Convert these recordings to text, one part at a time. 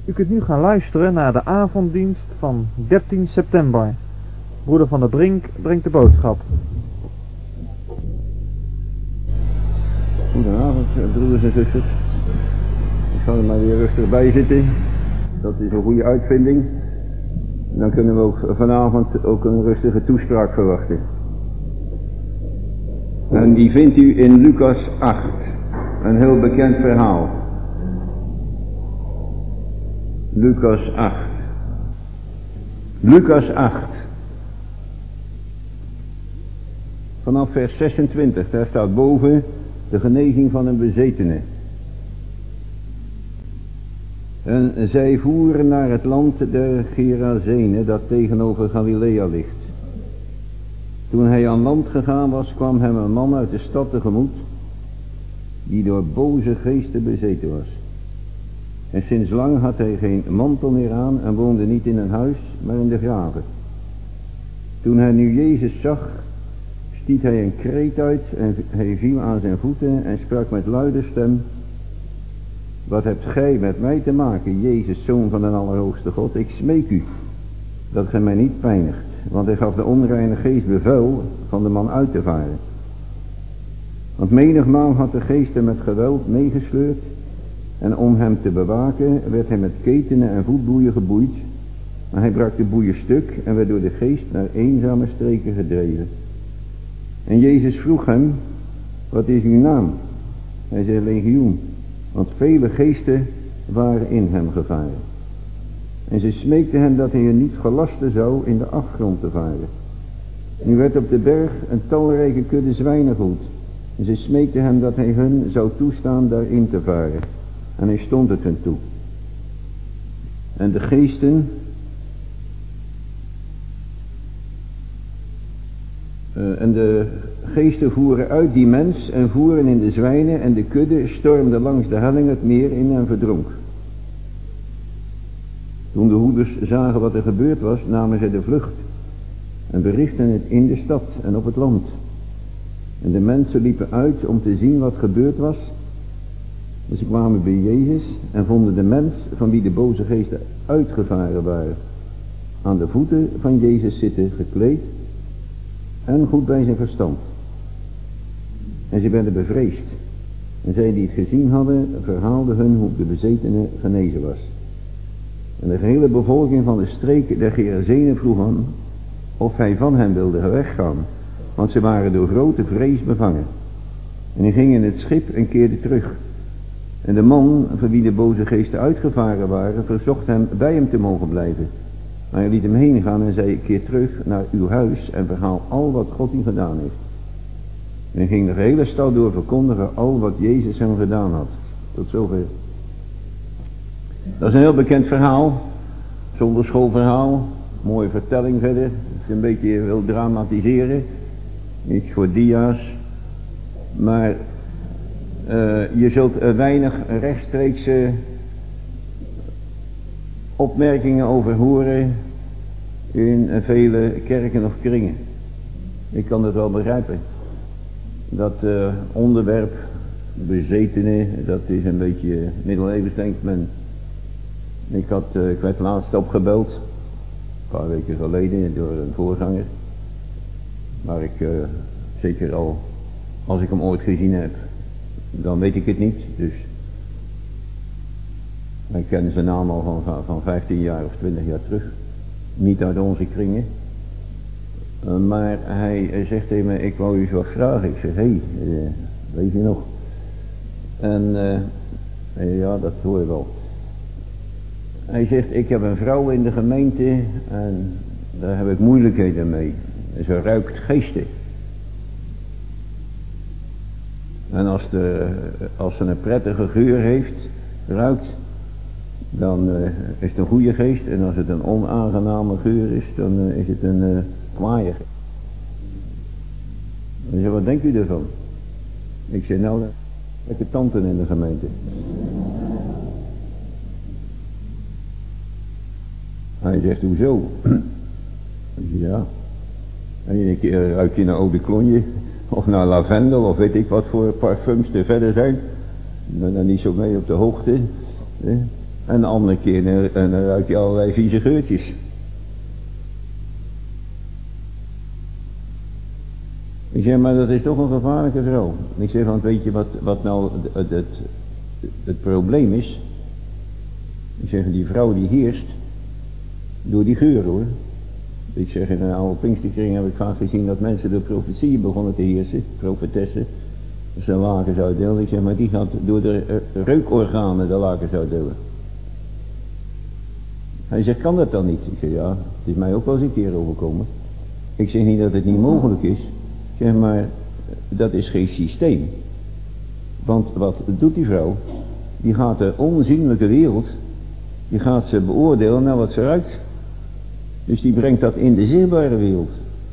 U kunt nu gaan luisteren naar de avonddienst van 13 september. Broeder van der Brink brengt de boodschap. Goedenavond, broeders en zusters. Ik zal er maar weer rustig bij zitten. Dat is een goede uitvinding. Dan kunnen we ook vanavond ook een rustige toespraak verwachten. En die vindt u in Lucas 8. Een heel bekend verhaal. Lucas 8. Lucas 8. Vanaf vers 26, daar staat boven de genezing van een bezetene. En zij voeren naar het land der Gerazenen, dat tegenover Galilea ligt. Toen hij aan land gegaan was, kwam hem een man uit de stad tegemoet, die door boze geesten bezeten was. En sinds lang had hij geen mantel meer aan en woonde niet in een huis, maar in de graven. Toen hij nu Jezus zag, stiet hij een kreet uit en hij viel aan zijn voeten en sprak met luide stem: Wat hebt gij met mij te maken, Jezus, Zoon van de Allerhoogste God? Ik smeek u, dat gij mij niet pijnigt. Want hij gaf de onreine geest bevel van de man uit te varen. Want menigmaal had de geest hem met geweld meegesleurd, en om hem te bewaken werd hij met ketenen en voetboeien geboeid, maar hij brak de boeien stuk en werd door de geest naar eenzame streken gedreven. En Jezus vroeg hem: Wat is uw naam? Hij zei: Legioen, want vele geesten waren in hem gevaren. En ze smeekten hem dat hij er niet gelasten zou in de afgrond te varen. Nu werd op de berg een talrijke kudde zwijnen gehoed. En ze smeekten hem dat hij hun zou toestaan daarin te varen. En hij stond het hun toe. En de geesten voeren uit die mens en voeren in de zwijnen, en de kudde stormde langs de helling het meer in en verdronk. Toen de hoeders zagen wat er gebeurd was, namen zij de vlucht en berichtten het in de stad en op het land. En de mensen liepen uit om te zien wat gebeurd was. En ze kwamen bij Jezus en vonden de mens van wie de boze geesten uitgevaren waren aan de voeten van Jezus zitten, gekleed en goed bij zijn verstand. En ze werden bevreesd. En zij die het gezien hadden, verhaalden hun hoe de bezetene genezen was. En de gehele bevolking van de streek der Gerazenen vroeg hem of hij van hen wilde weggaan, want ze waren door grote vrees bevangen. En hij ging in het schip en keerde terug. En de man, van wie de boze geesten uitgevaren waren, verzocht hem bij hem te mogen blijven. Maar hij liet hem heen gaan en zei: Keer terug naar uw huis en verhaal al wat God u gedaan heeft. En hij ging de hele stad door verkondigen al wat Jezus hem gedaan had. Tot zover. Dat is een heel bekend verhaal, zonderschoolverhaal, mooie vertelling verder. Als je een beetje wil dramatiseren, iets voor dia's. Maar je zult weinig rechtstreekse opmerkingen over horen in vele kerken of kringen. Ik kan het wel begrijpen. Dat onderwerp, bezetenen, dat is een beetje middeleeuws, denkt men. Ik werd laatst opgebeld, een paar weken geleden, door een voorganger. Maar ik zeker al, als ik hem ooit gezien heb, dan weet ik het niet. Dus ik ken zijn naam al van 15 jaar of 20 jaar terug. Niet uit onze kringen. Maar hij zegt tegen me: Ik wou u eens wat vragen. Ik zeg: weet je nog? En ja, dat hoor je wel. Hij zegt: Ik heb een vrouw in de gemeente en daar heb ik moeilijkheden mee. Ze ruikt geesten. En als ze een prettige geur ruikt, dan is het een goede geest. En als het een onaangename geur is, dan is het een kwaaie geest. Hij zegt: Wat denkt u ervan? Ik zeg: Nou, lekker tanten in de gemeente. Hij zegt: Hoezo? Ja. En een keer ruik je naar eau de cologne of naar lavendel of weet ik wat voor parfums er verder zijn. Ik ben daar niet zo mee op de hoogte. En de andere keer dan ruik je allerlei vieze geurtjes. Ik zeg, maar dat is toch een gevaarlijke vrouw. Ik zeg, want weet je wat nou het probleem is? Ik zeg, die vrouw die heerst door die geur, hoor. Ik zeg, in een oude Pinksterkring heb ik vaak gezien dat mensen door profetieën begonnen te heersen, profetessen. Dus de lakens uitdelen. Ik zeg, maar die gaat door de reukorganen de lakens uitdelen. Hij zegt, kan dat dan niet? Ik zeg, ja, het is mij ook wel eens een keer overkomen. Ik zeg niet dat het niet mogelijk is. Ik zeg, maar dat is geen systeem. Want wat doet die vrouw? Die gaat de onzienlijke wereld, die gaat ze beoordelen naar wat ze ruikt. Dus die brengt dat in de zichtbare wereld.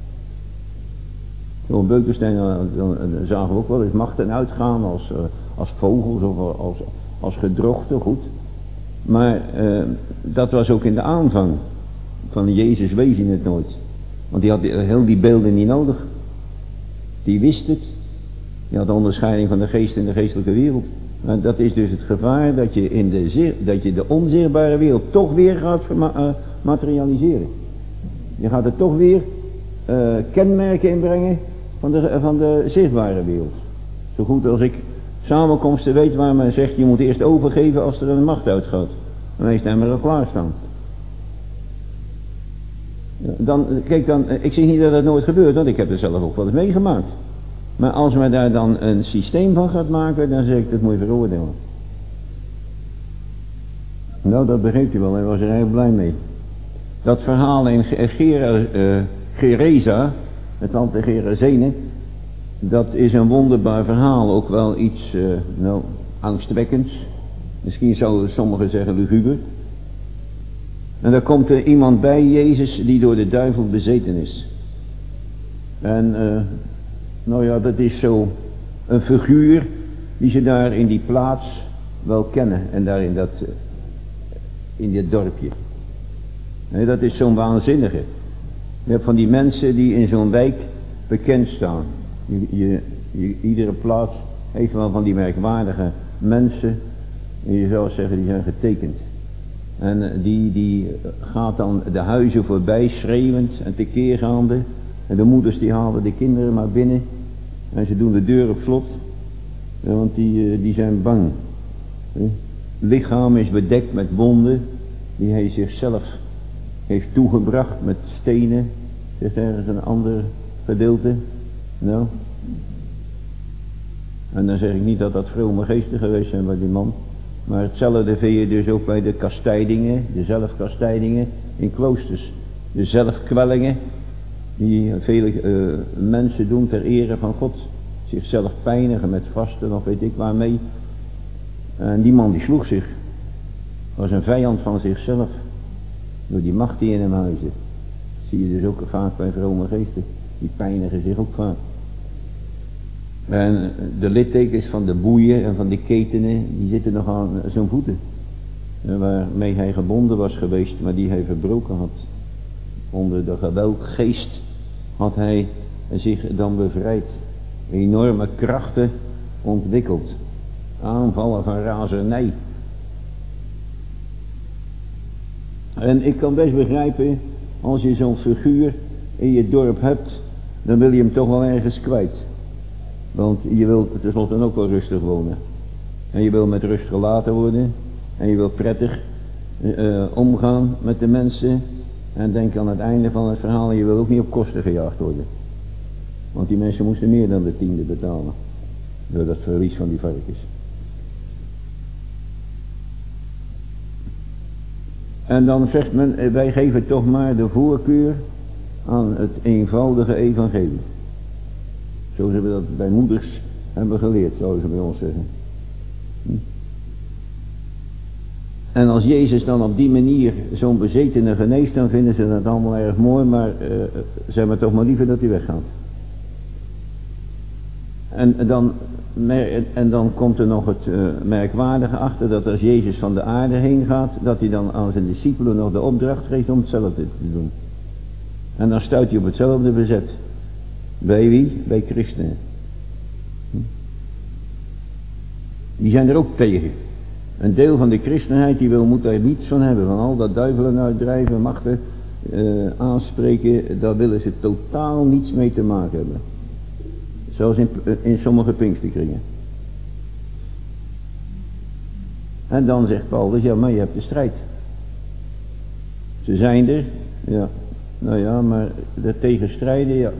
Zo'n Beukenstein, dan zagen we ook wel eens machten uitgaan als vogels of als gedrochten, goed. Maar dat was ook in de aanvang. Van Jezus wees je het nooit. Want die had heel die beelden niet nodig. Die wist het. Die had de onderscheiding van de geest en de geestelijke wereld. Maar dat is dus het gevaar dat je de onzichtbare wereld toch weer gaat materialiseren. Je gaat er toch weer kenmerken inbrengen van de zichtbare wereld. Zo goed als ik samenkomsten weet waar men zegt, je moet eerst overgeven als er een macht uitgaat. Dan heeft hij er al klaarstaan. Kijk dan, ik zeg niet dat het nooit gebeurt, want ik heb het zelf ook wel eens meegemaakt. Maar als men daar dan een systeem van gaat maken, dan zeg ik, dat moet je veroordelen. Nou, dat begreep u wel, hij was er heel blij mee. Dat verhaal in Gereza, het land de Gerazenen, dat is een wonderbaar verhaal, ook wel iets, angstwekkends. Misschien zouden sommigen zeggen luguber. En daar komt er iemand bij Jezus die door de duivel bezeten is. En dat is zo een figuur die ze daar in die plaats wel kennen. En daar in dit dorpje. Nee, dat is zo'n waanzinnige. Je hebt van die mensen die in zo'n wijk bekend staan. Iedere plaats heeft wel van die merkwaardige mensen. En je zou zeggen, die zijn getekend. En die gaat dan de huizen voorbij schreeuwend en tekeergaande. En de moeders die halen de kinderen maar binnen. En ze doen de deur op slot. Ja, want die zijn bang. Het lichaam is bedekt met wonden die hij zichzelf heeft toegebracht met stenen. Zegt ergens een ander gedeelte. Nou. En dan zeg ik niet dat dat vrome geesten geweest zijn bij die man. Maar hetzelfde vind je dus ook bij de kastijdingen, de zelfkastijdingen in kloosters. De zelfkwellingen die vele mensen doen ter ere van God. Zichzelf pijnigen met vasten of weet ik waarmee. En die man die sloeg zich. Was een vijand van zichzelf. Door die macht die in hem huisde. Zie je dus ook vaak bij vrome geesten. Die pijnigen zich ook vaak. En de littekens van de boeien en van de ketenen, die zitten nog aan zijn voeten. Waarmee hij gebonden was geweest, maar die hij verbroken had. Onder de geweldgeest had hij zich dan bevrijd. Enorme krachten ontwikkeld. Aanvallen van razernij. En ik kan best begrijpen, als je zo'n figuur in je dorp hebt, dan wil je hem toch wel ergens kwijt. Want je wil tenslotte ook wel rustig wonen. En je wil met rust gelaten worden. En je wil prettig omgaan met de mensen. En denk aan het einde van het verhaal, je wil ook niet op kosten gejaagd worden. Want die mensen moesten meer dan de 10e betalen. Door dat verlies van die varkens. En dan zegt men, wij geven toch maar de voorkeur aan het eenvoudige evangelie. Zo zullen we dat bij moeders hebben geleerd, zouden ze bij ons zeggen. En als Jezus dan op die manier zo'n bezetene geneest, dan vinden ze dat allemaal erg mooi, maar ze hebben toch maar liever dat hij weggaat. En dan komt er nog het merkwaardige achter, dat als Jezus van de aarde heen gaat, dat hij dan aan zijn discipelen nog de opdracht geeft om hetzelfde te doen. En dan stuit hij op hetzelfde verzet. Bij wie? Bij christenen. Die zijn er ook tegen. Een deel van de christenheid die moet daar niets van hebben. Van al dat duivelen uitdrijven, machten aanspreken, daar willen ze totaal niets mee te maken hebben. Zoals in sommige Pinksterkringen. En dan zegt Paulus, ja, maar je hebt de strijd. Ze zijn er, ja. Nou ja, maar er tegen strijden, ja.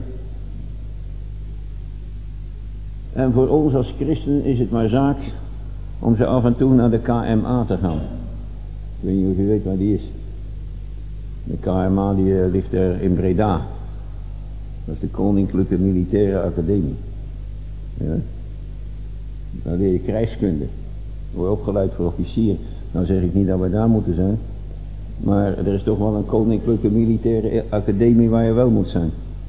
En voor ons als christen is het maar zaak om ze af en toe naar de KMA te gaan. Ik weet niet of je weet waar die is. De KMA die ligt er in Breda. Dat is de Koninklijke Militaire Academie. Ja. Daar leer je krijgskunde. Word je opgeleid voor officier. Nou zeg ik niet dat we daar moeten zijn. Maar er is toch wel een Koninklijke Militaire Academie waar je wel moet zijn.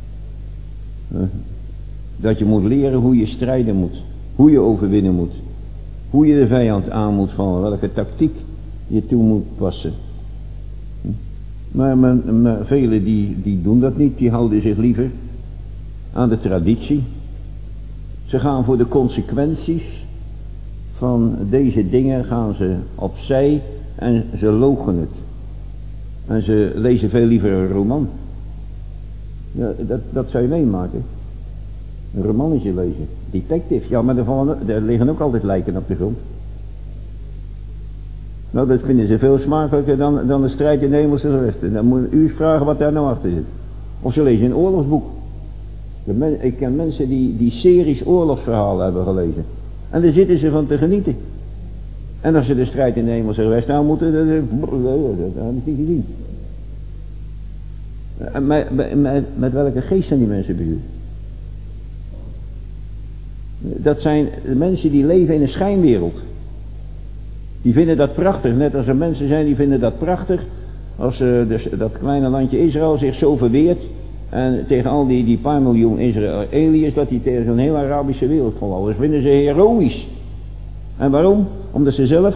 Dat je moet leren hoe je strijden moet. Hoe je overwinnen moet. Hoe je de vijand aan moet vallen. Welke tactiek je toe moet passen. Maar velen die doen dat niet. Die houden zich liever aan de traditie. Ze gaan voor de consequenties van deze dingen gaan ze opzij en ze loochenen het. En ze lezen veel liever een roman. Ja, dat zou je meemaken. Een romannetje lezen. Detective. Ja, maar er liggen ook altijd lijken op de grond. Nou, dat vinden ze veel smakelijker dan de strijd in de hemelse gewesten. Dan moet u vragen wat daar nou achter zit. Of ze lezen een oorlogsboek. Ik ken mensen die series oorlogsverhalen hebben gelezen. En daar zitten ze van te genieten. En als ze de strijd in de hemelse gewesten nou moeten, dat hebben ze niet gezien. Met welke geest zijn die mensen behuurd? Dat zijn mensen die leven in een schijnwereld. Die vinden dat prachtig, net als er mensen zijn die vinden dat prachtig. Als dat kleine landje Israël zich zo verweert. En tegen al die paar miljoen Israëliërs, dat die tegen zo'n hele Arabische wereld volhouden. Dat vinden ze heroïsch. En waarom? Omdat ze zelf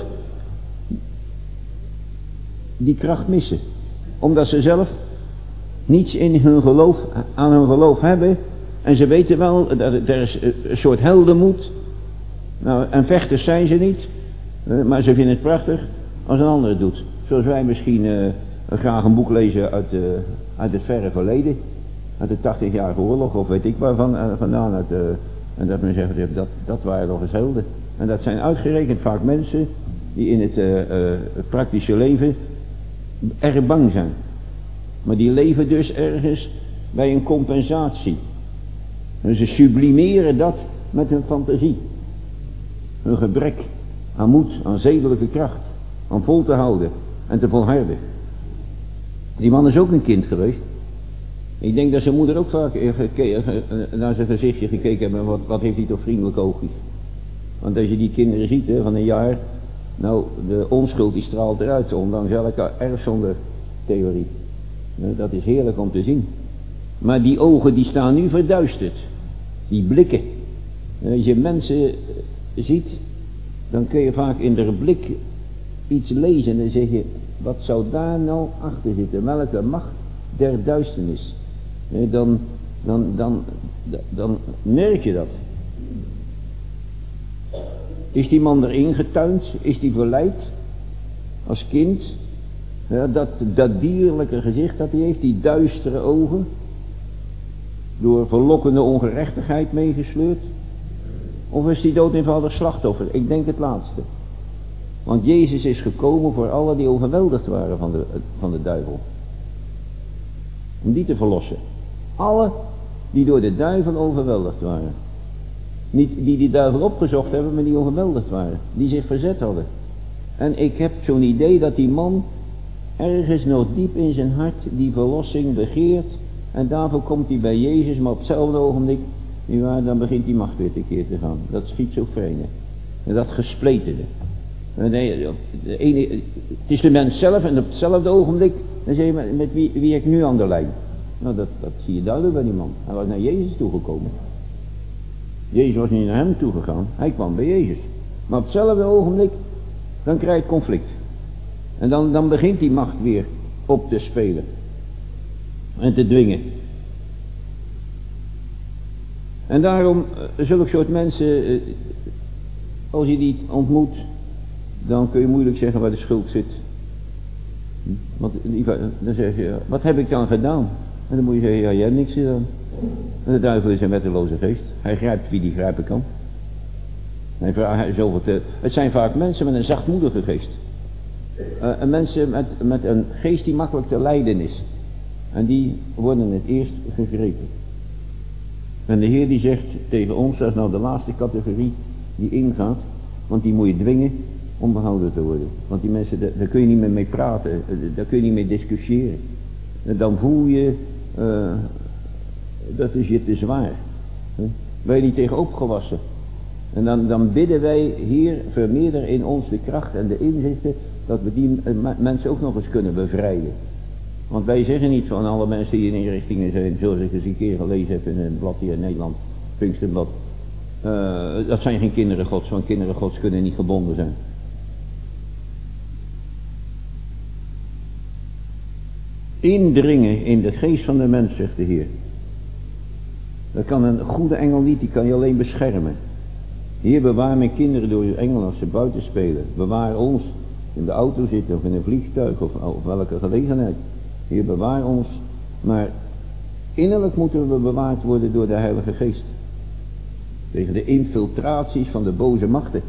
die kracht missen. Omdat ze zelf niets in hun geloof, aan hun geloof hebben. En ze weten wel, dat er is een soort heldenmoed. Nou, en vechters zijn ze niet. Maar ze vinden het prachtig als een ander het doet. Zoals wij misschien graag een boek lezen uit het verre verleden. Uit de 80-jarige oorlog, of weet ik waarvan vandaan. En dat men zegt, dat waren nog eens helden. En dat zijn uitgerekend vaak mensen die in het praktische leven erg bang zijn. Maar die leven dus ergens bij een compensatie. En ze sublimeren dat met hun fantasie. Hun gebrek aan moed, aan zedelijke kracht. Aan vol te houden en te volharden. Die man is ook een kind geweest. Ik denk dat zijn moeder ook vaak naar zijn gezichtje gekeken heeft. Wat heeft hij toch vriendelijk oogjes. Want als je die kinderen ziet van een jaar. Nou, de onschuld die straalt eruit. Ondanks elke erfzondertheorie. Dat is heerlijk om te zien. Maar die ogen die staan nu verduisterd. Die blikken. En als je mensen ziet. Dan kun je vaak in de blik iets lezen. En dan zeg je. Wat zou daar nou achter zitten? Welke macht der duisternis? Dan merk je dat. Is die man erin getuind? Is die verleid? Als kind? Ja, dat dierlijke gezicht dat hij heeft, die duistere ogen. Door verlokkende ongerechtigheid meegesleurd? Of is die dood eenvoudig slachtoffer? Ik denk het laatste. Want Jezus is gekomen voor allen die overweldigd waren van de duivel. Om die te verlossen. Alle die door de duivel overweldigd waren. Niet die duivel opgezocht hebben, maar die overweldigd waren. Die zich verzet hadden. En ik heb zo'n idee dat die man ergens nog diep in zijn hart die verlossing begeert. En daarvoor komt hij bij Jezus, maar op hetzelfde ogenblik, dan begint die macht weer tekeer te gaan. Dat schizofrene. En dat gespletene. Nee, het is de mens zelf en op hetzelfde ogenblik, dan zeg je met wie ik nu aan de lijn. Nou, dat zie je duidelijk bij die man. Hij was naar Jezus toegekomen. Jezus was niet naar hem toegegaan, hij kwam bij Jezus. Maar op hetzelfde ogenblik, dan krijg je conflict. En dan begint die macht weer op te spelen. En te dwingen. En daarom, zulke soort mensen, als je die ontmoet, dan kun je moeilijk zeggen waar de schuld zit. Want dan zeg je, wat heb ik dan gedaan? En dan moet je zeggen, ja, jij hebt niks gedaan. En de duivel is een wetteloze geest. Hij grijpt wie die grijpen kan. Het zijn vaak mensen met een zachtmoedige geest. Mensen met een geest die makkelijk te lijden is. En die worden het eerst gegrepen. En de Heer die zegt tegen ons, dat is nou de laatste categorie die ingaat. Want die moet je dwingen om behouden te worden. Want die mensen, daar kun je niet meer mee praten. Daar kun je niet mee discussiëren. En dan voel je, dat is je te zwaar. Ben je niet tegen opgewassen. En dan bidden wij, Heer, vermeerder in ons de kracht en de inzichten, dat we die mensen ook nog eens kunnen bevrijden. Want wij zeggen niet van alle mensen die in inrichtingen zijn, zoals ik eens een keer gelezen heb in een blad hier in Nederland, Pinksterblad. Dat zijn geen kinderen Gods, want kinderen Gods kunnen niet gebonden zijn. Indringen in de geest van de mens, zegt de Heer. Dat kan een goede engel niet, die kan je alleen beschermen. Heer, bewaar mijn kinderen door uw engel als ze buiten spelen. Bewaar ons in de auto zitten of in een vliegtuig of welke gelegenheid. Heer, bewaar ons. Maar innerlijk moeten we bewaard worden door de Heilige Geest. Tegen de infiltraties van de boze machten.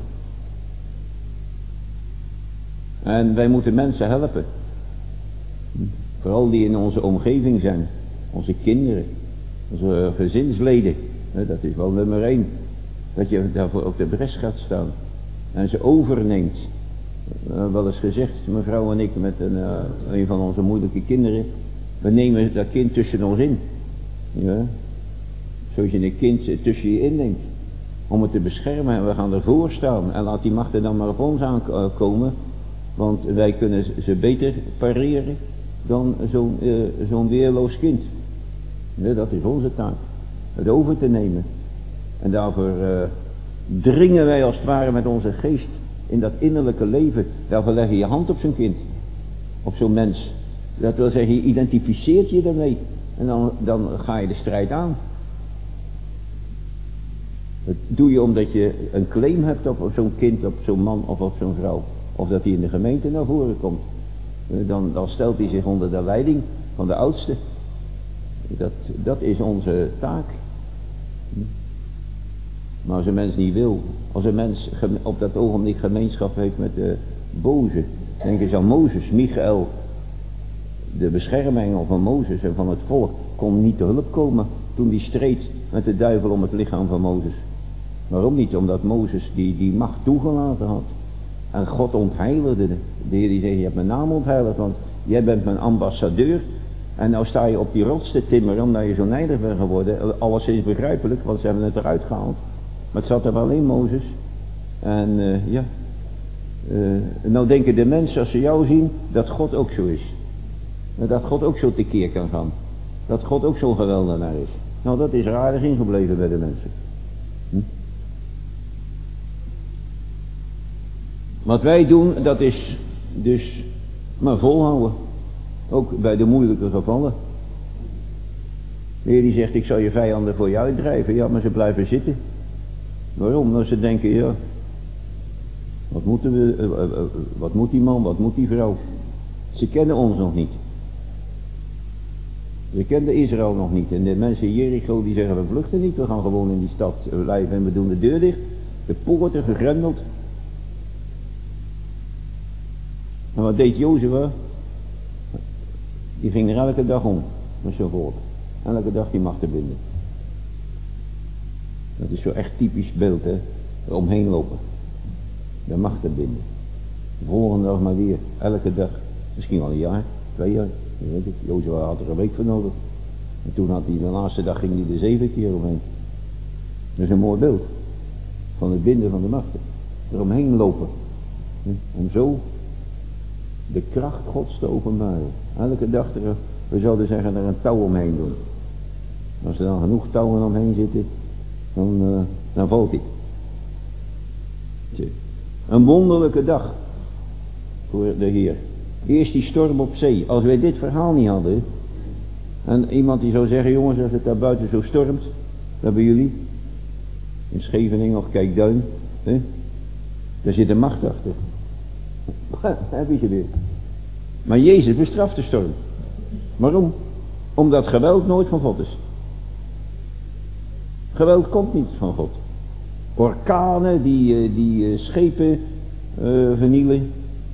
En wij moeten mensen helpen. Vooral die in onze omgeving zijn. Onze kinderen. Onze gezinsleden. Dat is wel nummer 1. Dat je daarvoor op de bres gaat staan. En ze overneemt. Wel eens gezegd, mevrouw en ik met een van onze moeilijke kinderen. We nemen dat kind tussen ons in. Ja. Zoals je een kind tussen je inneemt. Om het te beschermen en we gaan ervoor staan. En laat die machten dan maar op ons aankomen. Want wij kunnen ze beter pareren dan zo'n weerloos kind. Ja, dat is onze taak. Het over te nemen. En daarvoor dringen wij als het ware met onze geest in dat innerlijke leven. Daarvoor leg je je hand op zo'n kind. Op zo'n mens. Dat wil zeggen, je identificeert je daarmee. En dan ga je de strijd aan. Dat doe je omdat je een claim hebt op zo'n kind, op zo'n man of op zo'n vrouw. Of dat hij in de gemeente naar voren komt. Dan stelt hij zich onder de leiding van de oudste. Dat is onze taak. Maar als een mens niet wil, als een mens op dat ogenblik gemeenschap heeft met de boze, denk eens aan Mozes, Michael, de beschermengel van Mozes en van het volk, kon niet te hulp komen toen die streed met de duivel om het lichaam van Mozes. Waarom niet? Omdat Mozes die macht toegelaten had. En God ontheiligde. De Heer die zei, je hebt mijn naam ontheiligd, want jij bent mijn ambassadeur. En nou sta je op die rots te timmeren omdat je zo nijdig bent geworden. Alleszins begrijpelijk, want ze hebben het eruit gehaald. Maar het zat er wel in, Mozes. En nou denken de mensen als ze jou zien, dat God ook zo is. Dat God ook zo tekeer kan gaan. Dat God ook zo'n geweldenaar is. Nou, dat is er aardig ingebleven bij de mensen. Wat wij doen, dat is dus maar volhouden. Ook bij de moeilijke gevallen. De Heer die zegt, ik zal je vijanden voor je uitdrijven. Ja, maar ze blijven zitten. Waarom? Omdat ze denken, ja, wat moet die man, wat moet die vrouw? Ze kennen ons nog niet. Ze kenden Israël nog niet. En de mensen in Jericho die zeggen, we vluchten niet, we gaan gewoon in die stad blijven en we doen de deur dicht. De poorten gegrendeld. En wat deed Jozua? Die ging er elke dag om met zijn volk. Elke dag die macht te binden. Dat is zo echt typisch beeld, hè. Er omheen lopen. De macht te binden. De volgende dag maar weer. Elke dag. Misschien wel een jaar, 2 jaar. Je weet het. Jozua had er een week voor nodig. En toen had hij de laatste dag ging hij er 7 keer omheen. Dat is een mooi beeld. Van het binden van de machten. Er omheen lopen. Om zo de kracht Gods te openbaren. Elke dag we zouden zeggen er een touw omheen doen. Als er dan genoeg touwen omheen zitten, dan valt hij. Een wonderlijke dag voor de Heer. Eerst die storm op zee. Als wij dit verhaal niet hadden, en iemand die zou zeggen, jongens, als het daar buiten zo stormt, daar bij jullie, in Scheveningen of Kijkduin, daar zit een macht achter. Heb je ze weer. Maar Jezus bestraft de storm. Waarom? Omdat geweld nooit van God is. Geweld komt niet van God. Orkanen die schepen vernielen.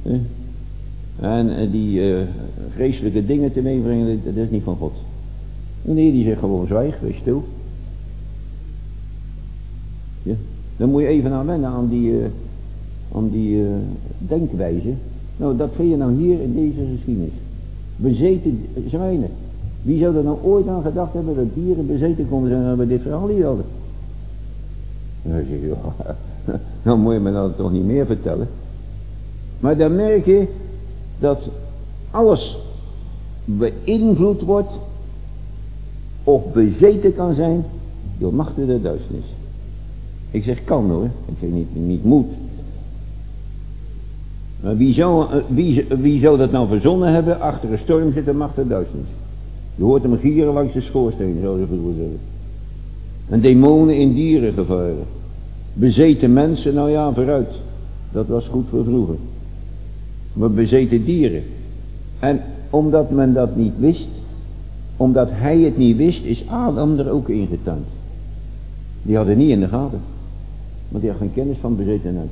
En die vreselijke dingen te meebrengen, dat is niet van God. En de Heer die zegt gewoon zwijg, wees stil. Ja. Dan moet je even aan wennen aan die denkwijze. Nou, dat vind je nou hier in deze geschiedenis. Bezeten zwijnen. Wie zou er nou ooit aan gedacht hebben dat dieren bezeten konden zijn als we dit verhaal hier hadden? Dan zeg je, nou moet je me dat toch niet meer vertellen. Maar dan merk je dat alles beïnvloed wordt of bezeten kan zijn door machten der duisternis. Ik zeg kan hoor, ik zeg niet moet. Maar wie zou dat nou verzonnen hebben? Achter een storm zit een macht der duisternis. Je hoort hem gieren langs de schoorsteen, zou ze vroeger zeggen. En demonen in dieren gevaren. Bezeten mensen, nou ja, vooruit. Dat was goed voor vroeger. Maar bezeten dieren. En omdat men dat niet wist, omdat hij het niet wist, is Adam er ook ingetuind. Die had het niet in de gaten. Want die had geen kennis van bezetenheid.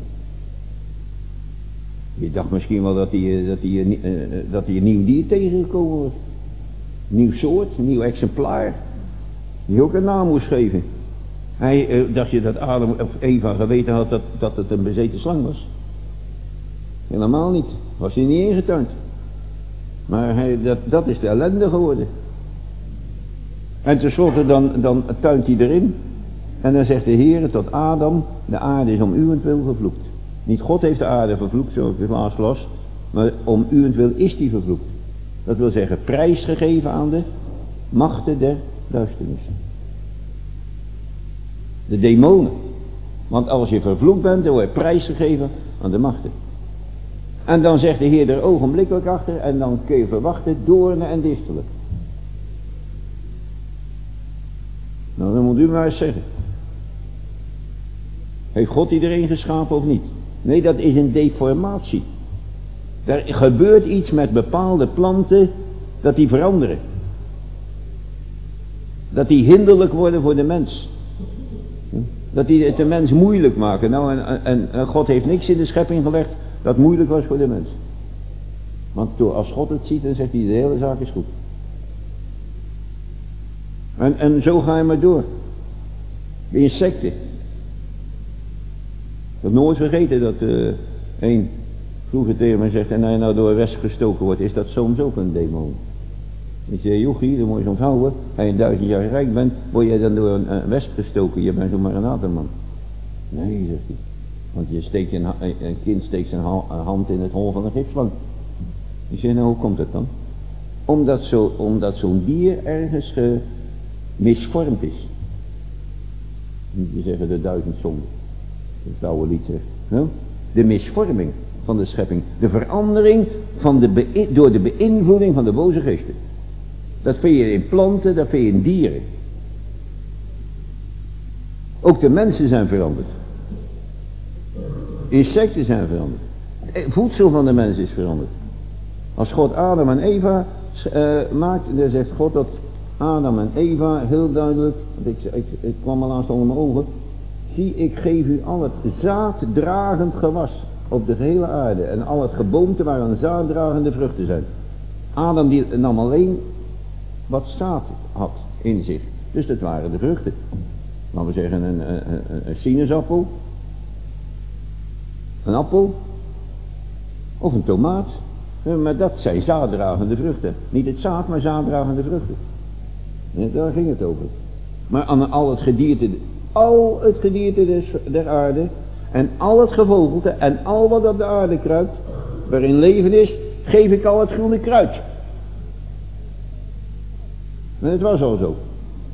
Je dacht misschien wel dat hij een nieuw dier tegengekomen was. Nieuw soort, een nieuw exemplaar. Die ook een naam moest geven. Dacht je dat Adam of Eva geweten had dat het een bezeten slang was? Helemaal niet. Was hij niet ingetuind. Maar dat is de ellende geworden. En tenslotte dan tuint hij erin. En dan zegt de Heer tot Adam, de aarde is om uwentwil vervloekt. Niet God heeft de aarde vervloekt, zoals ik laatst las. Maar om uwentwil is die vervloekt. Dat wil zeggen prijsgegeven aan de machten der duisternis. De demonen. Want als je vervloekt bent, dan word je prijsgegeven aan de machten. En dan zegt de Heer er ogenblikkelijk achter, en dan kun je verwachten doornen en distelen. Nou, dan moet u maar eens zeggen. Heeft God iedereen geschapen of niet? Nee, dat is een deformatie. Er gebeurt iets met bepaalde planten, dat die veranderen. Dat die hinderlijk worden voor de mens. Dat die het de mens moeilijk maken. Nou, en God heeft niks in de schepping gelegd dat moeilijk was voor de mens. Want als God het ziet, dan zegt hij, de hele zaak is goed. En zo ga je maar door. De insecten. Ik heb nooit vergeten dat een vroeger tegen mij zegt, en hij nou door een wesp gestoken wordt, is dat soms ook een demon. Ik zei, jochie, dan moet je onthouden, als je 1000 jaar rijk bent, word jij dan door een wesp gestoken, je bent zomaar een aterman. Nee, zegt hij, want een kind steekt zijn hand in het hol van een gifslang. Ik zei, nou hoe komt dat dan? Omdat zo'n dier ergens misvormd is. Je zeggen de 1000 zonden. Dat oude lied zegt. No? De misvorming van de schepping. De verandering door de beïnvloeding van de boze geesten. Dat vind je in planten, dat vind je in dieren. Ook de mensen zijn veranderd. Insecten zijn veranderd. Het voedsel van de mens is veranderd. Als God Adam en Eva maakt, dan zegt God dat Adam en Eva heel duidelijk, want ik kwam al laatst onder mijn ogen. Zie, ik geef u al het zaaddragend gewas op de gehele aarde en al het geboomte waaraan zaaddragende vruchten zijn. Adam die nam alleen wat zaad had in zich. Dus dat waren de vruchten. Laten we zeggen een sinaasappel, een appel of een tomaat. Maar dat zijn zaaddragende vruchten. Niet het zaad, maar zaaddragende vruchten. Ja, daar ging het over. Maar aan al het gedierte der aarde en al het gevogelte en al wat op de aarde kruipt, waarin leven is, geef ik al het groene kruid. En het was al zo.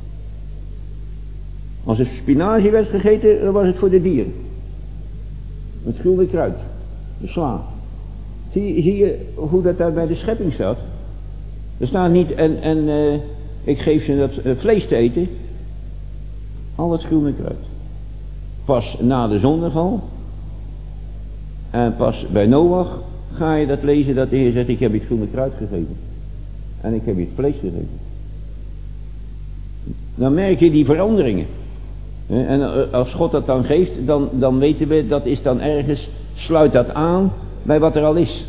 Als er spinazie werd gegeten, dan was het voor de dieren. Het groene kruid, de sla. Zie je hoe dat daar bij de schepping staat? Er staat niet ik geef ze dat vlees te eten. Al het groene kruid. Pas na de zondeval. En pas bij Noach ga je dat lezen dat de Heer zegt, ik heb je het groene kruid gegeven. En ik heb je het vlees gegeven. Dan merk je die veranderingen. En als God dat dan geeft, dan weten we, dat is dan ergens, sluit dat aan bij wat er al is.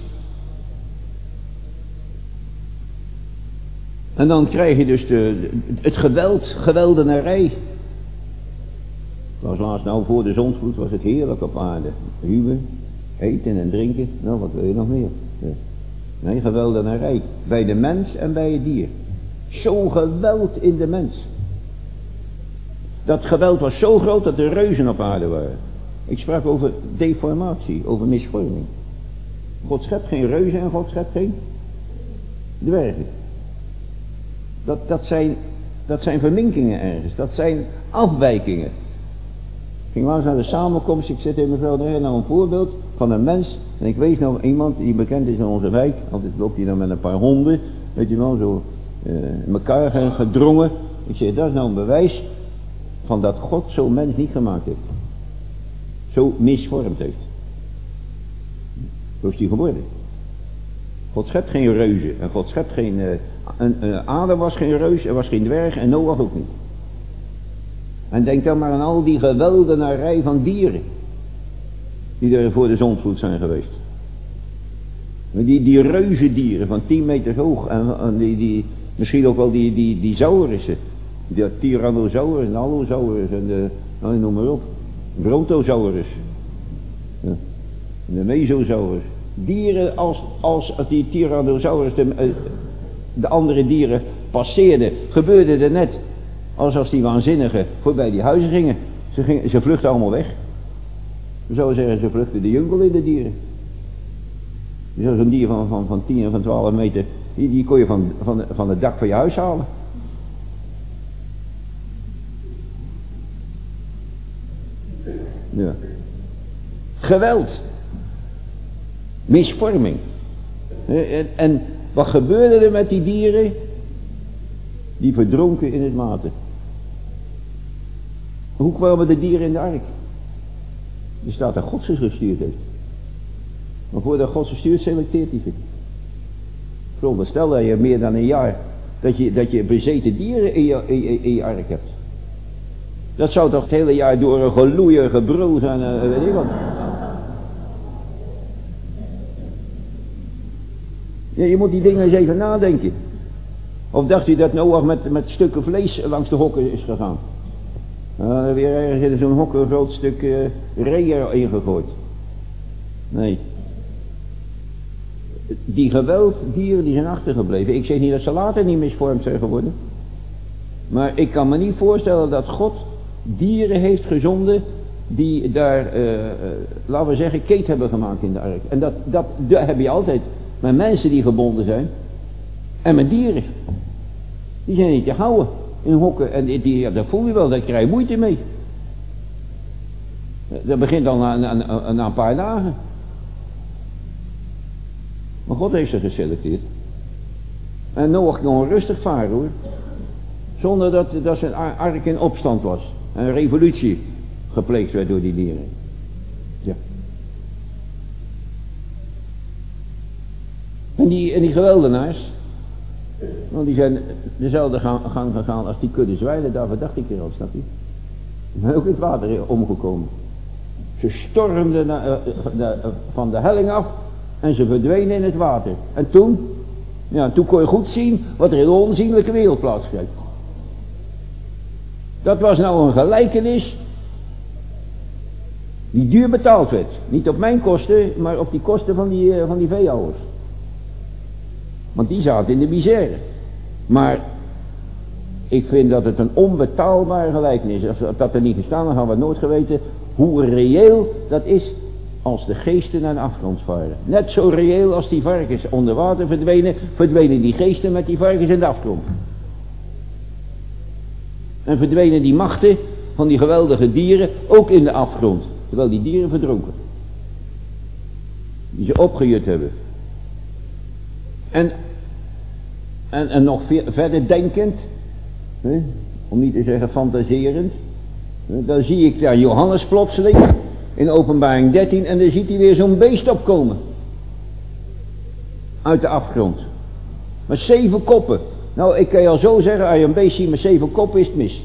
En dan krijg je dus het geweldenarij. Ik was laatst voor de zonsvloed, was het heerlijk op aarde. Huwen, eten en drinken, nou wat wil je nog meer? Ja. Nee, geweldenarij. Bij de mens en bij het dier. Zo geweld in de mens. Dat geweld was zo groot dat er reuzen op aarde waren. Ik sprak over deformatie, over misvorming. God schept geen reuzen en God schept geen dwergen. Dat zijn verminkingen ergens. Dat zijn afwijkingen. Ik ging laatst naar de samenkomst. Ik zit in mevrouw nou een voorbeeld van een mens. En ik wees nou iemand die bekend is in onze wijk. Altijd loopt hij dan met een paar honden. Weet je wel, zo in elkaar gedrongen. Ik zeg, dat is nou een bewijs van dat God zo'n mens niet gemaakt heeft. Zo misvormd heeft. Zo is hij geworden. God schept geen reuzen. En God schept geen... Adam was geen reus, er was geen dwerg en Noach ook niet. En denk dan maar aan al die geweldenarij van dieren. Die er voor de zondvloed zijn geweest. Die reuzendieren van 10 meter hoog. En misschien ook wel die saurussen. Die Tyrannosaurus en Allosaurus en noem maar op. Brontosaurus. Ja. De Mesosaurus. Dieren als die Tyrannosaurus de andere dieren passeerden, gebeurde er net als die waanzinnigen voorbij die huizen gingen. Ze vluchtten allemaal weg. We zouden zeggen, ze vluchtten de jungle in, de dieren. Je zou zo'n dier van 10 en van 12 meter, die kon je van het dak van je huis halen. Ja. Geweld. Misvorming. En wat gebeurde er met die dieren? Die verdronken in het water. Hoe kwamen de dieren in de ark? Er staat dat God ze gestuurd heeft. Maar voordat God ze stuurt, selecteert hij ze. Veronderstel dat je meer dan een jaar, dat je bezeten dieren in je ark hebt. Dat zou toch het hele jaar door een geloeier, gebrul zijn, weet ik wat. Ja, je moet die dingen eens even nadenken. Of dacht u dat Noach met stukken vlees langs de hokken is gegaan? Weer ergens in zo'n hok een groot stuk ree ingegooid. Nee. Die gewelddieren die zijn achtergebleven. Ik zeg niet dat ze later niet misvormd zijn geworden. Maar ik kan me niet voorstellen dat God dieren heeft gezonden die daar, laten we zeggen, keet hebben gemaakt in de ark. En dat heb je altijd met mensen die gebonden zijn. En met dieren. Die zijn niet te houden in hokken. En dat voel je wel, daar krijg je moeite mee. Dat begint al na een paar dagen. Maar God heeft ze geselecteerd. En Noach kon rustig varen hoor. Zonder dat zijn ark in opstand was. En een revolutie gepleegd werd door die dieren. Ja. En die geweldenaars. Want die zijn dezelfde gang gegaan als die kudde zwijnen. Daar verdacht ik er al, snap je? Die zijn ook in het water omgekomen. Ze stormden van de helling af. En ze verdwenen in het water. En toen kon je goed zien wat er in de onzienlijke wereld plaatsgreep. Dat was nou een gelijkenis die duur betaald werd. Niet op mijn kosten, maar op die kosten van die veehouders. Want die zaten in de misère. Maar ik vind dat het een onbetaalbare gelijkenis is. Als dat er niet gestaan, dan hadden we nooit geweten hoe reëel dat is als de geesten naar de afgrond varen. Net zo reëel als die varkens onder water verdwenen die geesten met die varkens in de afgrond. En verdwenen die machten van die geweldige dieren ook in de afgrond. Terwijl die dieren verdronken. Die ze opgejut hebben. En nog verder denkend. Om niet te zeggen fantaserend. Dan zie ik daar Johannes plotseling. In openbaring 13. En dan ziet hij weer zo'n beest opkomen. Uit de afgrond. Met 7 koppen. Nou, ik kan je al zo zeggen, als je een beest ziet met 7 koppen is het mis.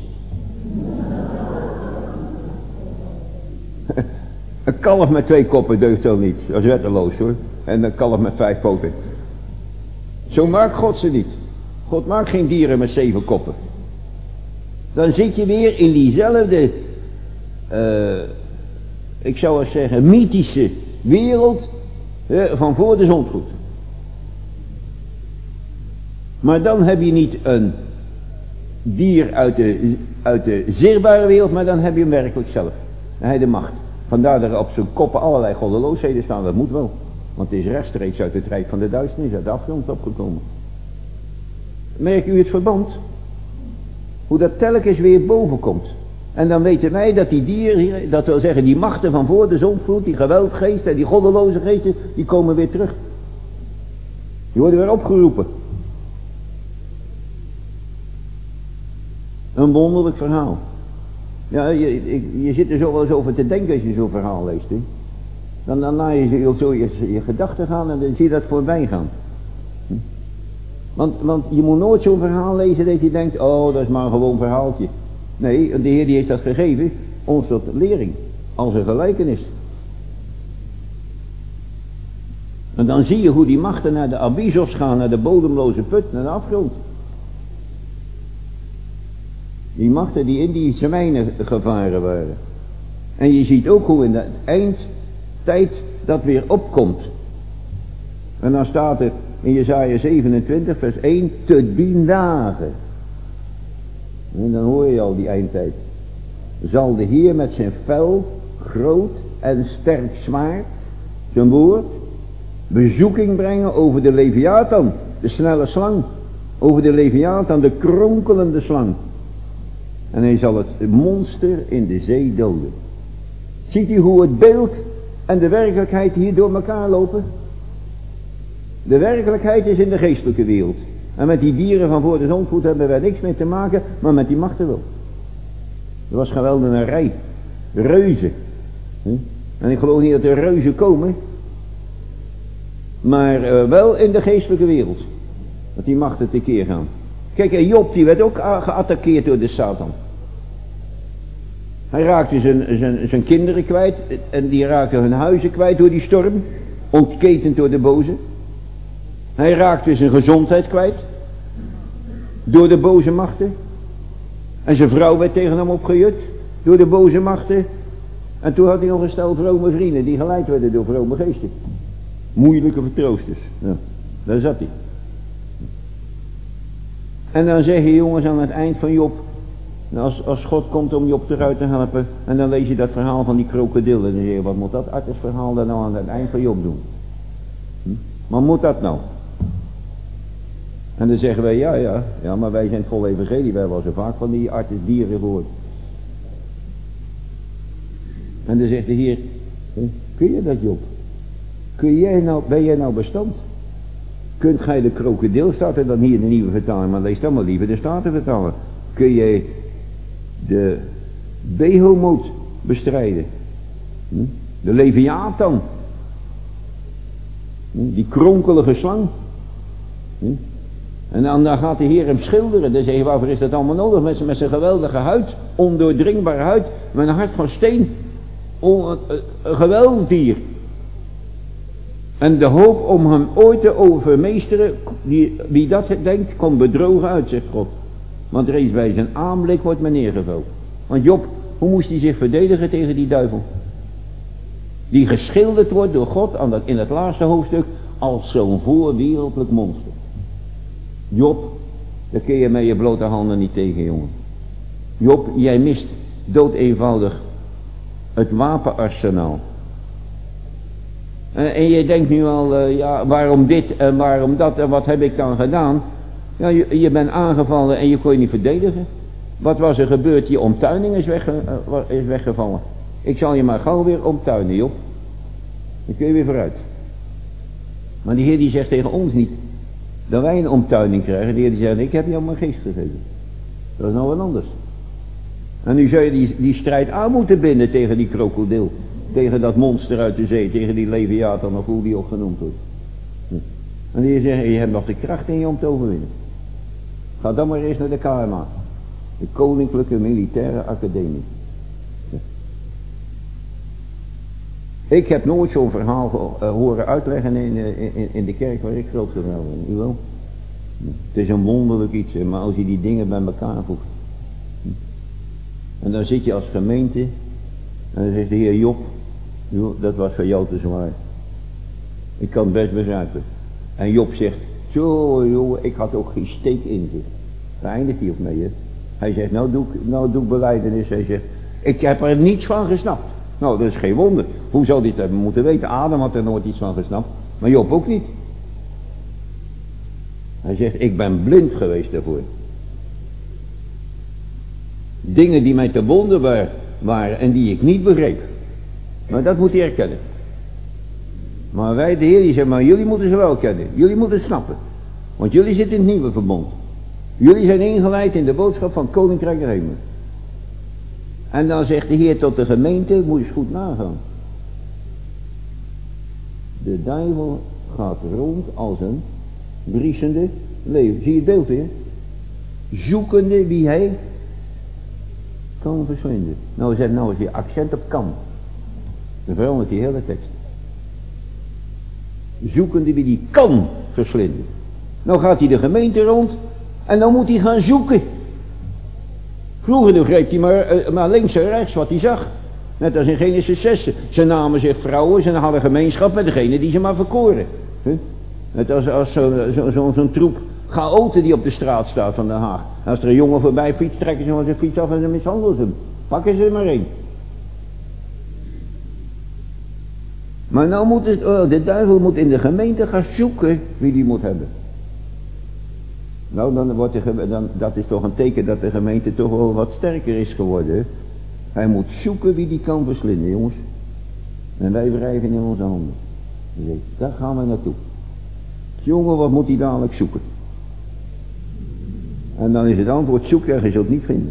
Een kalf met 2 koppen deugt zo niet. Dat is wetteloos hoor. En een kalf met 5 poten. Zo maakt God ze niet. God maakt geen dieren met 7 koppen. Dan zit je weer in diezelfde, ik zou eens zeggen, mythische wereld van voor de zondvloed. Maar dan heb je niet een dier uit de zichtbare wereld, maar dan heb je hem werkelijk zelf. En hij de macht. Vandaar dat er op zijn koppen allerlei goddeloosheden staan. Dat moet wel. Want het is rechtstreeks uit het rijk van de duisternis, uit de afgrond opgekomen. Merkt u het verband? Hoe dat telkens weer boven komt. En dan weten wij dat die dieren, dat wil zeggen die machten van voor de zondvloed, die geweldgeesten en die goddeloze geesten, die komen weer terug. Die worden weer opgeroepen. Een wonderlijk verhaal. Ja, je zit er zo wel eens over te denken als je zo'n verhaal leest. Hè? Dan laat je zo je gedachten gaan en dan zie je dat voorbij gaan. Want je moet nooit zo'n verhaal lezen dat je denkt, oh dat is maar een gewoon verhaaltje. Nee, de Heer die heeft dat gegeven, ons tot lering, als een gelijkenis. En dan zie je hoe die machten naar de abyssos gaan, naar de bodemloze put, naar de afgrond. Die machten die in die zwijnen gevaren waren. En je ziet ook hoe in de eindtijd dat weer opkomt. En dan staat er in Jesaja 27 vers 1, te dien dagen. En dan hoor je al die eindtijd. Zal de Heer met zijn fel, groot en sterk zwaard, zijn woord, bezoeking brengen over de Leviathan, de snelle slang. Over de Leviathan, de kronkelende slang. En hij zal het monster in de zee doden. Ziet u hoe het beeld en de werkelijkheid hier door elkaar lopen? De werkelijkheid is in de geestelijke wereld. En met die dieren van voor de zondvloed hebben wij niks mee te maken, maar met die machten wel. Er was geweldig een rij. Reuzen. En ik geloof niet dat er reuzen komen. Maar wel in de geestelijke wereld. Dat die machten tekeer gaan. Kijk, en Job die werd ook geattaqueerd door de Satan. Hij raakte zijn kinderen kwijt. En die raakten hun huizen kwijt door die storm. Ontketend door de boze. Hij raakte zijn gezondheid kwijt. Door de boze machten. En zijn vrouw werd tegen hem opgejut. Door de boze machten. En toen had hij nog een stel vrome vrienden. Die geleid werden door vrome geesten. Moeilijke vertroosters. Ja, daar zat hij. En dan zeg je jongens aan het eind van Job. Als God komt om Job eruit te helpen. En dan lees je dat verhaal van die krokodil. En dan zeg je, wat moet dat artesverhaal dan nou aan het eind van Job doen? Wat moet dat nou? En dan zeggen wij, ja, maar wij zijn vol evangelie. Wij hebben al zo vaak van die artes dieren gehoord. En dan zegt de Heer, kun je dat Job? Ben jij nou bestand? Kunt gij de krokodil, staat er dan hier in de nieuwe vertaling, maar lees dan maar liever de Statenvertaling. Kun jij de Behemoot bestrijden? De Leviathan? Die kronkelige slang? En dan gaat de Heer hem schilderen. Dan zeg je, waarvoor is dat allemaal nodig? Met zijn geweldige huid, ondoordringbare huid, met een hart van steen. Een geweldig dier. En de hoop om hem ooit te overmeesteren, wie dat denkt, komt bedrogen uit, zegt God. Want reeds bij zijn aanblik wordt men neergeveld. Want Job, hoe moest hij zich verdedigen tegen die duivel? Die geschilderd wordt door God in het laatste hoofdstuk als zo'n voorwereldlijk monster. Job, daar kun je met je blote handen niet tegen, jongen. Job, jij mist doodeenvoudig het wapenarsenaal. En je denkt nu al, waarom dit en waarom dat en wat heb ik dan gedaan? Ja, je bent aangevallen en je kon je niet verdedigen. Wat was er gebeurd? Je omtuining is weggevallen. Ik zal je maar gauw weer omtuinen, Job. Dan kun je weer vooruit. Maar die Heer die zegt tegen ons niet dat wij een omtuining krijgen. De Heer die zegt, ik heb jou mijn geest gegeven. Dat is nou wat anders. En nu zou je die strijd aan moeten binden tegen die krokodil. Tegen dat monster uit de zee. Tegen die Leviathan of hoe die ook genoemd wordt. En die zeggen, je hebt nog de kracht in je om te overwinnen. Ga dan maar eens naar de KMA. De Koninklijke Militaire Academie. Ik heb nooit zo'n verhaal horen uitleggen in de kerk waar ik groot geworden ben. U wel? Het is een wonderlijk iets, hè, maar als je die dingen bij elkaar voegt. En dan zit je als gemeente. En dan zegt de heer Job. Joh, dat was voor jou te zwaar. Ik kan het best begrijpen. En Job zegt. Zo joh, ik had ook geen steek in zich. Daar eindigt hij op mee, hè. Hij zegt, nou doe ik belijdenis. Hij zegt, ik heb er niets van gesnapt. Nou, dat is geen wonder. Hoe zou dit hebben moeten weten? Adam had er nooit iets van gesnapt. Maar Job ook niet. Hij zegt, ik ben blind geweest daarvoor. Dingen die mij te wonderbaar waren en die ik niet begreep. Maar dat moet hij erkennen. Maar wij, de Heer, die zegt, maar jullie moeten ze wel kennen. Jullie moeten het snappen. Want jullie zitten in het nieuwe verbond. Jullie zijn ingeleid in de boodschap van het Koninkrijk der Hemelen. En dan zegt de Heer tot de gemeente, moet je eens goed nagaan. De duivel gaat rond als een briesende leeuw. Zie je het beeld weer? Zoekende wie hij kan verslinden. Nou zet nou eens je accent op kan. Dan verandert die hele tekst. Zoekende wie die kan verslinden. Nou gaat hij de gemeente rond en dan moet hij gaan zoeken. Vroeger greep hij maar links en rechts wat hij zag. Net als in Genesis 6. Ze namen zich vrouwen, ze hadden gemeenschap met degene die ze maar verkoren. Net als zo'n troep chaoten die op de straat staat van Den Haag. Als er een jongen voorbij fietst, trekken ze van zijn fiets af en ze mishandelen ze hem. Pakken ze er maar één. Maar nou moet de duivel moet in de gemeente gaan zoeken wie die moet hebben. Nou, dat is toch een teken dat de gemeente toch wel wat sterker is geworden. Hij moet zoeken wie die kan verslinden, jongens. En wij wrijven in onze handen. Dus daar gaan we naartoe. Jongen, wat moet hij dadelijk zoeken? En dan is het antwoord, zoek en je zult het niet vinden.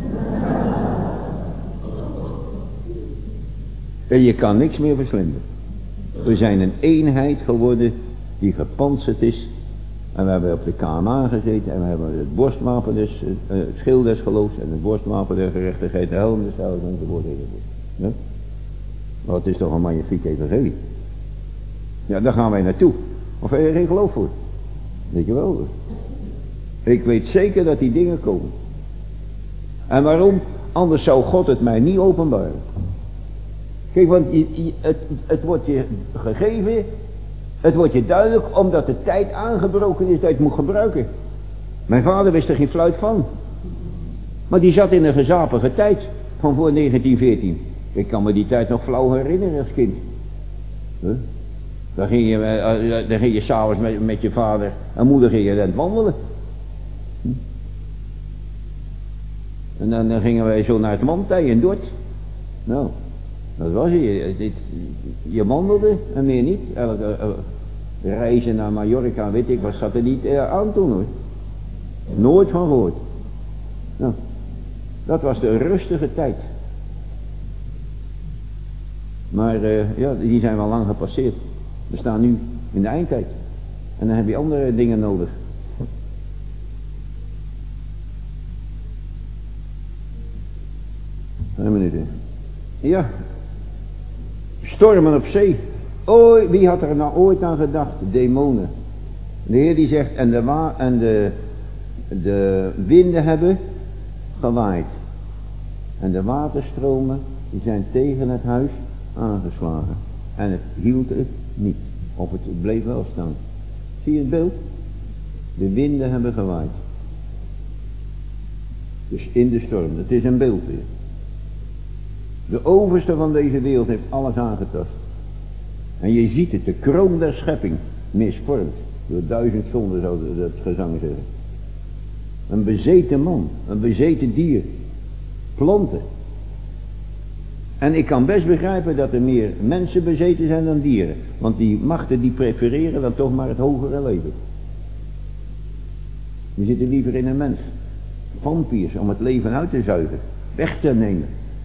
En je kan niks meer verslinden. We zijn een eenheid geworden die gepantserd is. En we hebben op de KMA gezeten en we hebben het borstwapen dus, het schild des geloofs en het borstwapen der gerechtigheid, de helm des heils enzovoort. Ja? Maar het is toch een magnifiek evangelie. Ja, daar gaan wij naartoe. Of heb je geen geloof voor? Weet je wel. Ik weet zeker dat die dingen komen. En waarom? Anders zou God het mij niet openbaren. Kijk, want het wordt je gegeven, het wordt je duidelijk, omdat de tijd aangebroken is dat je het moet gebruiken. Mijn vader wist er geen fluit van. Maar die zat in een gezapige tijd van voor 1914. Ik kan me die tijd nog flauw herinneren als kind. Dan ging je s'avonds met je vader en moeder ging je dan wandelen. En dan gingen wij zo naar het Mantij in Dort. Nou, dat was je. Je wandelde en meer niet. Reizen naar Mallorca, weet ik, wat zat er niet aan toen hoor. Nooit van gehoord. Nou, dat was de rustige tijd. Maar ja, die zijn wel lang gepasseerd. We staan nu in de eindtijd. En dan heb je andere dingen nodig. Een minuut. Ja. Stormen op zee. Wie had er nou ooit aan gedacht? Demonen. De Heer die zegt, en de winden hebben gewaaid. En de waterstromen die zijn tegen het huis aangeslagen. En het hield het niet. Of het bleef wel staan. Zie je het beeld? De winden hebben gewaaid. Dus in de storm. Het is een beeld weer. De overste van deze wereld heeft alles aangetast. En je ziet het, de kroon der schepping misvormd. Door 1000 zonden zou dat gezang zeggen. Een bezeten man, een bezeten dier. Planten. En ik kan best begrijpen dat er meer mensen bezeten zijn dan dieren. Want die machten die prefereren dan toch maar het hogere leven. Die zitten liever in een mens. Vampiers om het leven uit te zuigen. Weg te nemen.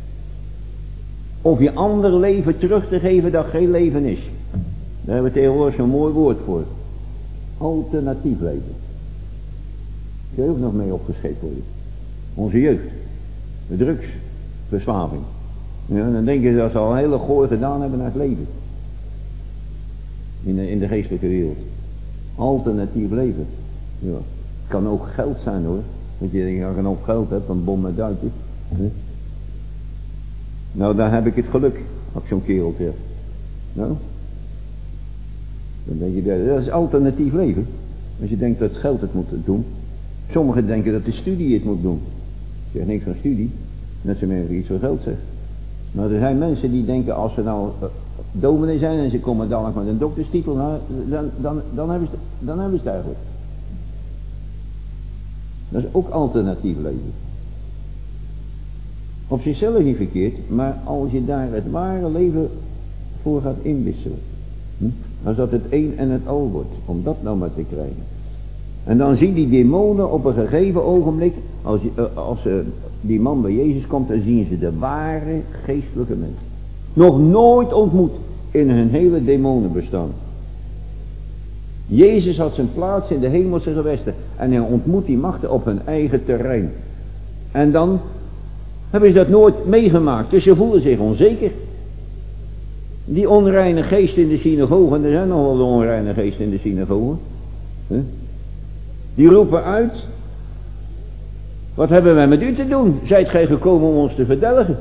Of je ander leven terug te geven dat geen leven is. Daar hebben we tegenwoordig zo'n mooi woord voor. Alternatief leven. Kun je ook nog mee opgescheept worden. Onze jeugd. De drugsverslaving. Ja, dan denk je dat ze al een hele gooi gedaan hebben naar het leven. In de geestelijke wereld. Alternatief leven. Ja. Het kan ook geld zijn hoor. Want je denkt, als ik een hoop geld heb, een bom met duiten. Nou, dan heb ik het geluk. Als ik zo'n kerel tref. Nou. Dan denk je, dat is alternatief leven. Als je denkt dat het geld het moet doen. Sommigen denken dat de studie het moet doen. Ik zeg niks van studie. Net zo min iets voor geld zegt. Maar er zijn mensen die denken, als ze nou dominee zijn en ze komen dan nog met een dokterstitel, nou, dan hebben ze het eigenlijk. Dat is ook alternatief leven. Op zichzelf niet verkeerd, maar als je daar het ware leven voor gaat inwisselen. Als dat het een en het al wordt, om dat nou maar te krijgen. En dan zien die demonen op een gegeven ogenblik, als die man bij Jezus komt, dan zien ze de ware geestelijke mens. Nog nooit ontmoet in hun hele demonenbestaan. Jezus had zijn plaats in de hemelse gewesten en hij ontmoet die machten op hun eigen terrein. En dan hebben ze dat nooit meegemaakt, dus ze voelen zich onzeker. Die onreine geest in de synagogen, er zijn nog wel de onreine geest in de synagogen. Die roepen uit, wat hebben wij met u te doen? Zijt gij gekomen om ons te verdelgen?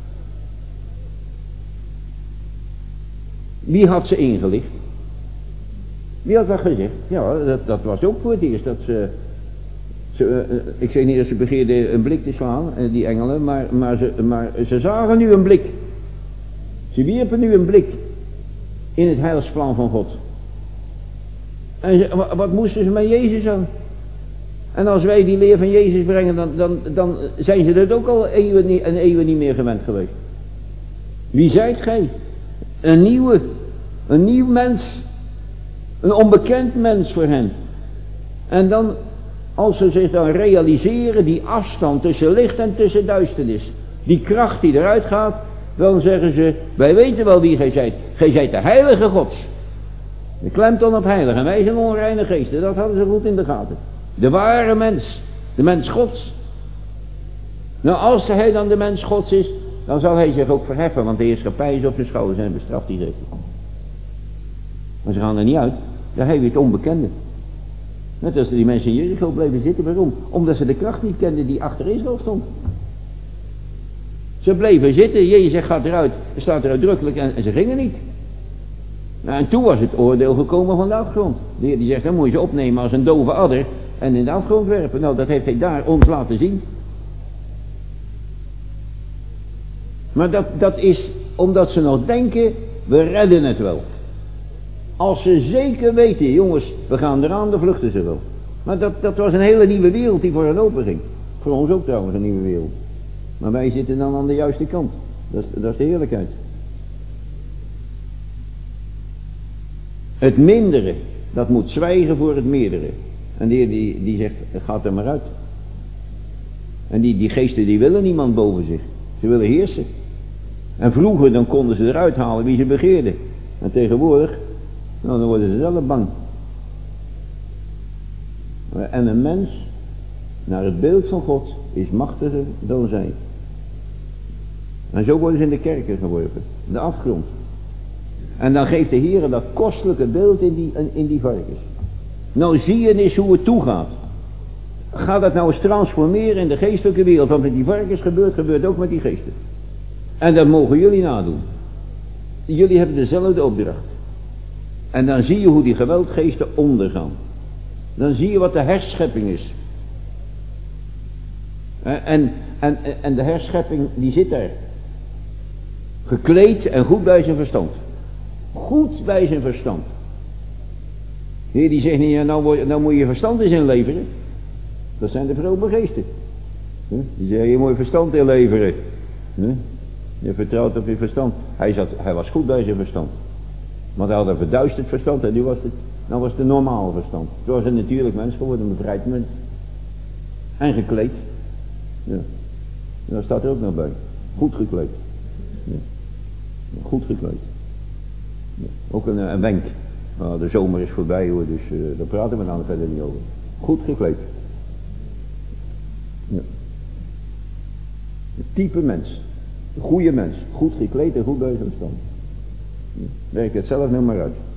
Wie had ze ingelicht? Wie had dat gezegd? Ja, dat was ook voor het eerst dat ze ik zeg niet dat ze begeerden een blik te slaan, die engelen, maar ze zagen nu een blik. Ze wierpen nu een blik in het heilsplan van God. En wat moesten ze met Jezus aan? En als wij die leer van Jezus brengen, dan zijn ze dat ook al eeuwen niet meer gewend geweest. Wie zijt gij? Een nieuw mens. Een onbekend mens voor hen. En dan, als ze zich dan realiseren, die afstand tussen licht en tussen duisternis, die kracht die eruit gaat, dan zeggen ze, wij weten wel wie gij zijt. Gij zijt de heilige Gods. De klemtoon op heilig. En wij zijn onreine geesten. Dat hadden ze goed in de gaten. De ware mens. De mens Gods. Nou, als hij dan de mens Gods is, dan zal hij zich ook verheffen. Want de heerschappij is op zijn schouders en bestraft die geest. Maar ze gaan er niet uit. Dan heb je het onbekende. Net als die mensen in Jericho bleven zitten. Waarom? Omdat ze de kracht niet kenden die achter Israël stond. Ze bleven zitten. Jezus zegt, gaat eruit. Er staat er uitdrukkelijk. En ze gingen niet. Nou, en toen was het oordeel gekomen van de afgrond. De Heer die zegt, dan moet je ze opnemen als een dove adder en in de afgrond werpen. Nou, dat heeft hij daar ons laten zien. Maar dat is omdat ze nog denken, we redden het wel. Als ze zeker weten, jongens, we gaan eraan, dan vluchten ze wel. Maar dat was een hele nieuwe wereld die voor hen open ging. Voor ons ook trouwens een nieuwe wereld. Maar wij zitten dan aan de juiste kant. Dat is de heerlijkheid. Het mindere, dat moet zwijgen voor het meerdere. En de Heer die zegt, gaat er maar uit. En die geesten die willen niemand boven zich. Ze willen heersen. En vroeger dan konden ze eruit halen wie ze begeerden. En tegenwoordig, nou dan worden ze zelf bang. En een mens, naar het beeld van God, is machtiger dan zij. En zo worden ze in de kerker geworpen. De afgrond. En dan geeft de Heer dat kostelijke beeld in die varkens. Nou zie je eens hoe het toegaat. Ga dat nou eens transformeren in de geestelijke wereld. Want met die varkens gebeurt ook met die geesten. En dat mogen jullie nadoen. Jullie hebben dezelfde opdracht. En dan zie je hoe die geweldgeesten ondergaan. Dan zie je wat de herschepping is. En de herschepping die zit daar. Gekleed en goed bij zijn verstand. Goed bij zijn verstand. De Heer die zegt niet, ja, nou moet je je verstand eens inleveren. Dat zijn de vrome geesten. Die zeggen, je moet je verstand inleveren. Je vertrouwt op je verstand. Hij was goed bij zijn verstand. Want hij had een verduisterd verstand en nu was het een normaal verstand. Toen was een natuurlijk mens geworden, een bevrijd mens. En gekleed. Ja. Dat staat er ook nog bij. Goed gekleed. Ja. Goed gekleed. Ja. Ook een wenk. Nou, de zomer is voorbij hoor, dus daar praten we nou verder niet over. Goed gekleed. Ja. Een type mens. Een goede mens. Goed gekleed en goed bij zijn verstand. Werk het zelf nou maar uit.